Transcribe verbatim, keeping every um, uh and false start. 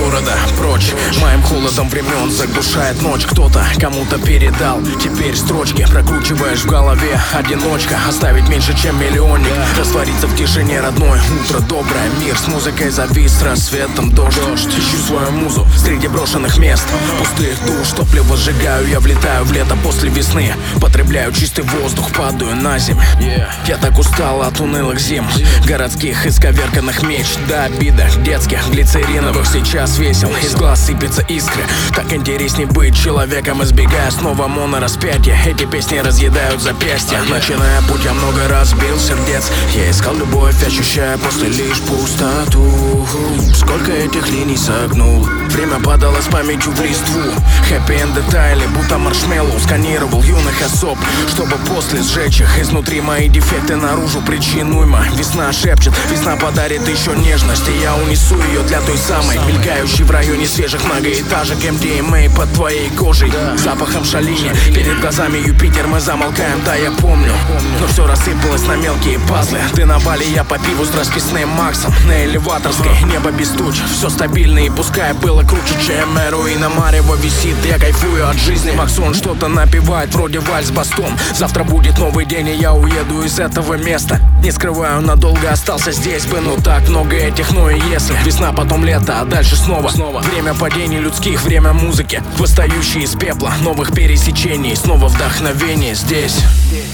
города прочь. Моим холодом времен заглушает ночь. Кто-то кому-то передал теперь строчки. Прокручиваешь в голове, одиночка. Оставить меньше, чем миллионник. Раствориться в тишине родной. Утро доброе, мир с музыкой завис. Рассветом дождь. Ищу свою музу среди брошенных мест. Пустых душ, топливо сжигаю. Я влетаю в лето после весны. Потребляю чистый воздух, падаю на земь. Я так устал от унылых зим, городских исковерканных меч до обида детских глицериновых. Сейчас весел, из глаз сыпятся искры. Так интересней быть человеком, избегая снова монораспятия. Эти песни разъедают запястья. Начиная путь, я много раз бил сердец. Я искал любовь, ощущая после лишь пустоту. Сколько этих линий согнул, время падало с памятью в листву. Хэппи-энд детали, будто маршмеллоу. Сканировал юных особ, чтобы после сжечь их изнутри. Мои дефекты наружу причинуемо. Весна шепчет, весна подарит еще нежность. И я унесу ее для той самой, мелькающей в районе свежих многоэтажек. эм ди эм эй под твоей кожей, запахом шалини. Перед глазами Юпитер, мы замолкаем, да, я помню. Но все рассыпалось на мелкие пазлы. Ты на Бали, я по пиву с расписным Максом. На элеваторской, небо без туч, все стабильно. И пускай было круче, чем Эруина Марево висит. Я кайфую от жизни, Максон что-то напевает, вроде вальс бастом. Завтра будет новый день, и я уеду из этого места. Не скрываю, надолго остался здесь бы. Но так много этих но и если. Весна, потом лето, а дальше снова, снова. Время падений людских, время музыки, восстающие из пепла, новых пересечений. Снова вдохновение здесь.